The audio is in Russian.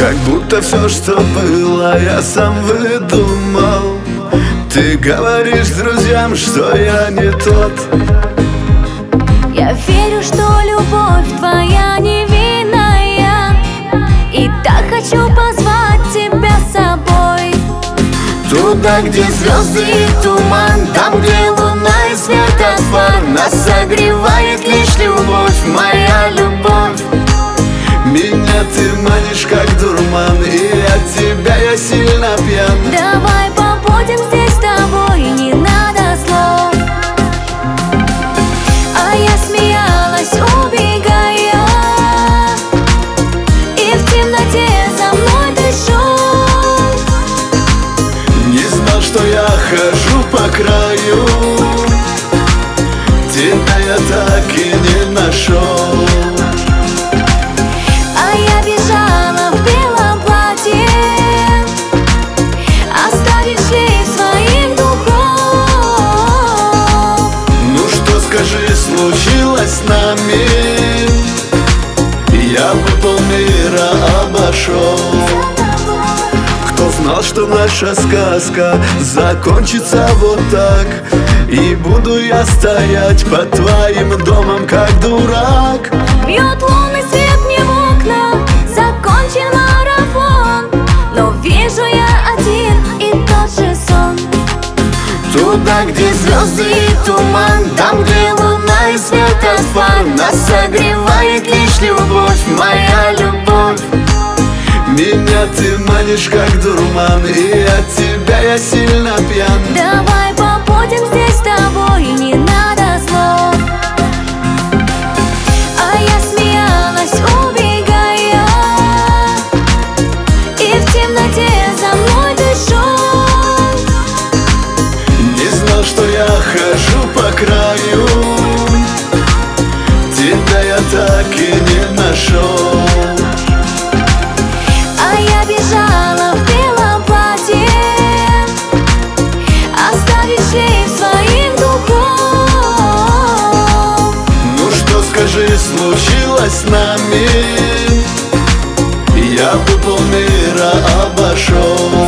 Как будто все, что было, я сам выдумал. Ты говоришь друзьям, что я не тот. Я верю, что любовь твоя невинная, и так хочу позвать тебя с собой. Туда, где звезды и туман, там, где луна и светофор. Нас согревает лишь любовь, моя любовь. Меня ты манишь как дурман, и от тебя я сильно пьян. Давай побудем здесь с тобой, не надо слов. А я смеялась, убегая, и в темноте за мной ты шел. Не знал, что я хожу по краю, тебя я так и не нашел. А я бежала в белом платье, оставив шлейф своих духов. Ну что, скажи, случилось с нами? Я бы полмира обошел. Кто знал, что наша сказка закончится вот так? И буду я стоять под твоим домом, как дурак. Бьет лунный свет мне в окна, закончен марафон, но вижу я один и тот же сон. Туда, где звезды и туман, там, где луна и светофор. Нас согревает лишь любовь, моя любовь. Меня ты манишь как дурман, и от тебя я сильно пьян. Давай побудем здесь с тобой, не надо слов. А я смеялась, убегая, и в темноте за мной ты шел. Не знал, что я хожу по краю, тебя я так и не нашел. А я бежала в белом платье, оставив шлейф своих духов. Ну что, скажи, случилось с нами? Я бы полмира обошел.